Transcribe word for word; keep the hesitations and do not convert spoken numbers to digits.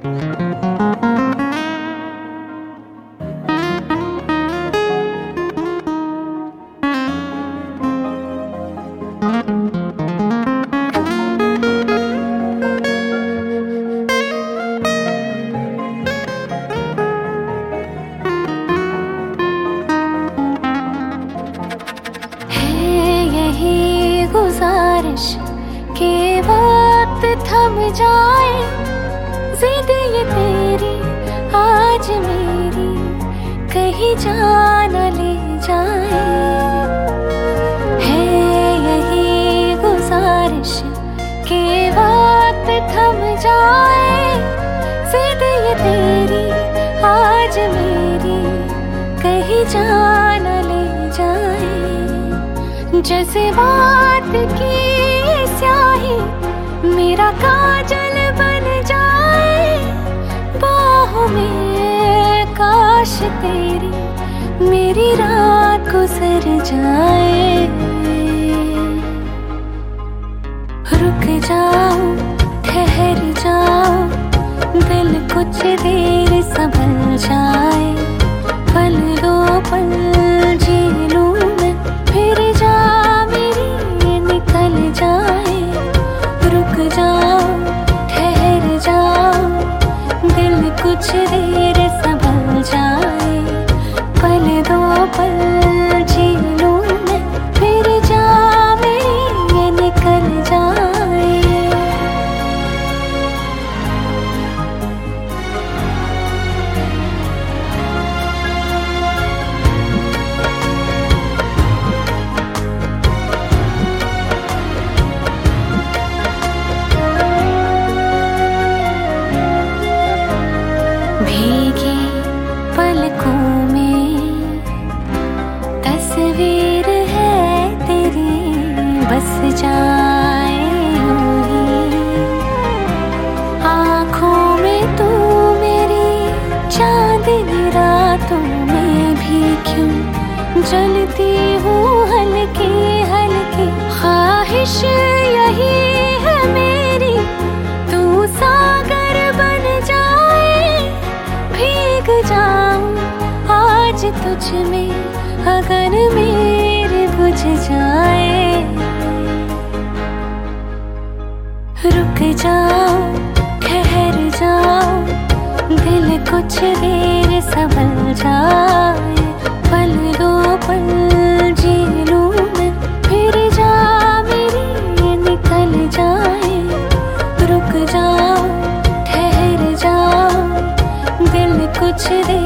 गुजारिश के वक्त थम जाए, जिद ये तेरी आज मेरी कहीं जान ले जाए। है यही गुजारिश के वक्त थम जाए, जिद ये तेरी आज मेरी कहीं जान ले जाए। जज्बात की स्याही मेरा काजल बन जाए, बाहों में काश तेरी मेरी रात गुजर जाए। रुक जाओ ठहर जाओ, दिल कुछ देर संभल जाए। पल दो पल जी लूं मैं, फिर जा मेरी निकल जाए। रुक जाओ ठहर जाओ, दिल कुछ देर संभल जाए। पल दो पल जी लूं मैं, फिर जा मेरी निकल जाए। भीगी पलकों में तस्वीर है तेरी, बस जाए यूं ही आँखों में तू मेरी। चांदनी रातों में भी क्यों जलती हूँ हल्की हल्की। ख्वाहिश यही है मेरी, तू सागर बन जाए। भीग जाऊं आज तुझ में, अगर मेरे बुझ जाए। रुक जाओ ठहर जाओ, दिल कुछ देर संभल जाए। पल दो पल जी लूं मैं, फिर जा मेरी निकल जाए। रुक जाओ ठहर जाओ, दिल कुछ देर